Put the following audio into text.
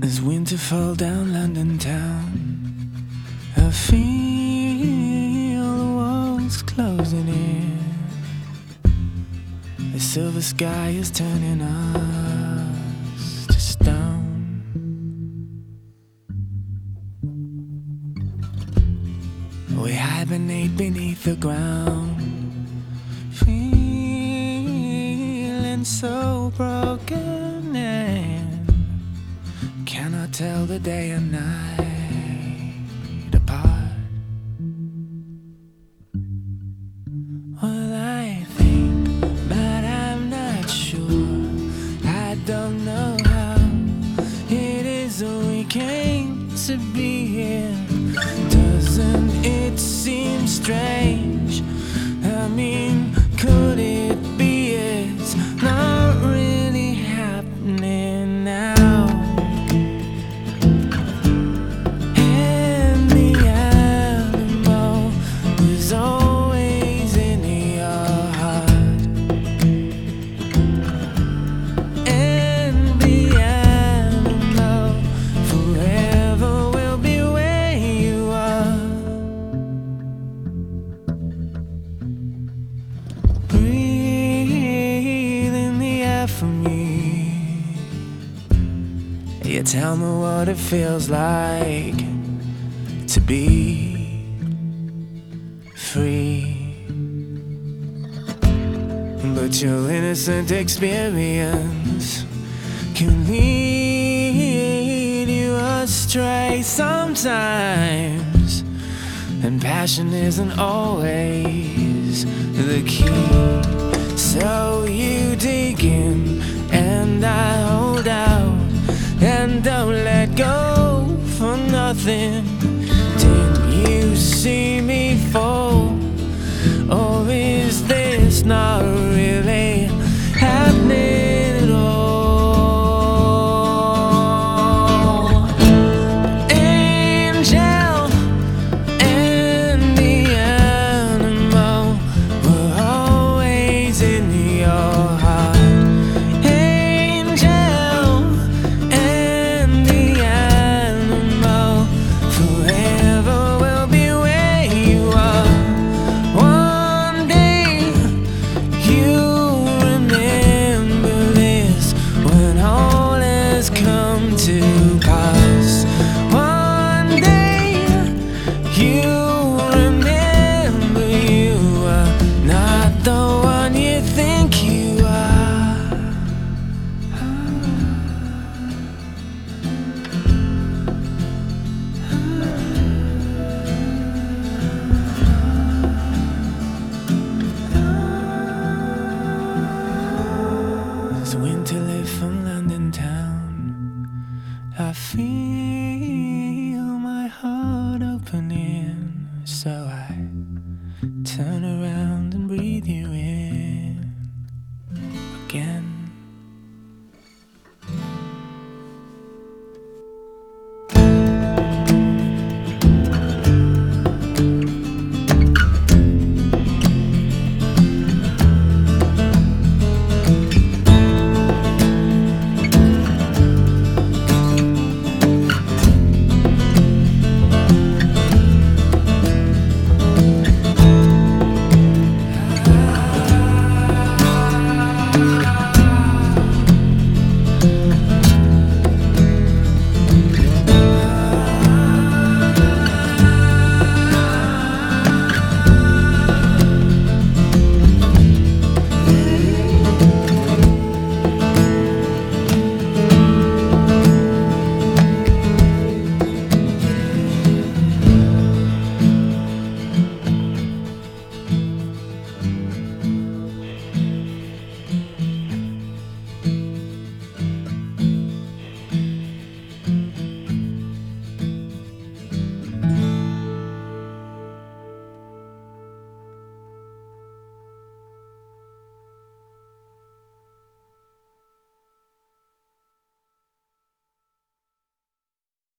As winter fall down London town, I feel the walls closing in. The silver sky is turning us to stone. We hibernate beneath the ground, feeling so broken and cannot tell the day and night apart. Well, I think, but I'm not sure. I don't know how it is we came to be here. Doesn't it seem strange? I mean, could it be it's not really happening now? For me, you tell me what it feels like to be free, but your innocent experience can lead you astray sometimes, and passion isn't always the key. So you dig in and I hold out and don't let go for nothing. Didn't you see me fall?